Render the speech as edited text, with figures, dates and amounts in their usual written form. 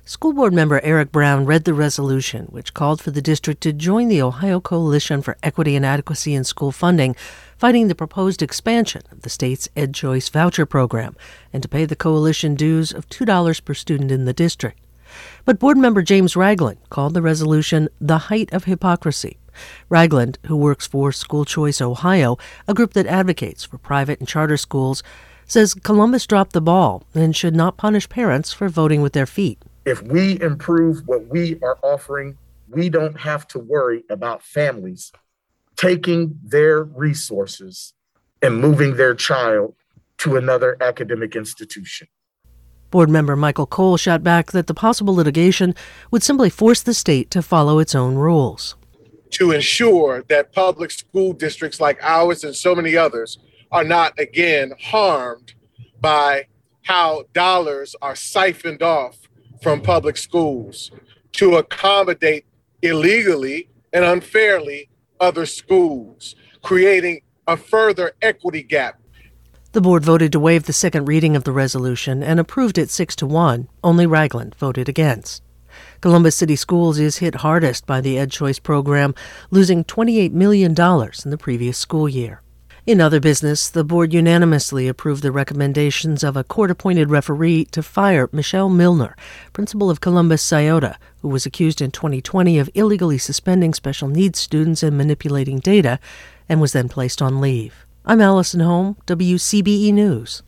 School board member Eric Brown read the resolution, which called for the district to join the Ohio Coalition for Equity and Adequacy in School Funding, fighting the proposed expansion of the state's EdChoice voucher program, and to pay the coalition dues of $2 per student in the district. But board member James Ragland called the resolution the height of hypocrisy. Ragland, who works for School Choice Ohio, a group that advocates for private and charter schools, says Columbus dropped the ball and should not punish parents for voting with their feet. If we improve what we are offering, we don't have to worry about families taking their resources and moving their child to another academic institution. Board member Michael Cole shot back that the possible litigation would simply force the state to follow its own rules. To ensure that public school districts like ours and so many others are not again harmed by how dollars are siphoned off from public schools to accommodate illegally and unfairly other schools, creating a further equity gap. The board voted to waive the second reading of the resolution and approved it 6-1. Only Ragland voted against. Columbus City Schools is hit hardest by the EdChoice program, losing $28 million in the previous school year. In other business, the board unanimously approved the recommendations of a court-appointed referee to fire Michelle Milner, principal of Columbus Scioto, who was accused in 2020 of illegally suspending special needs students and manipulating data, and was then placed on leave. I'm Allison Holm, WCBE News.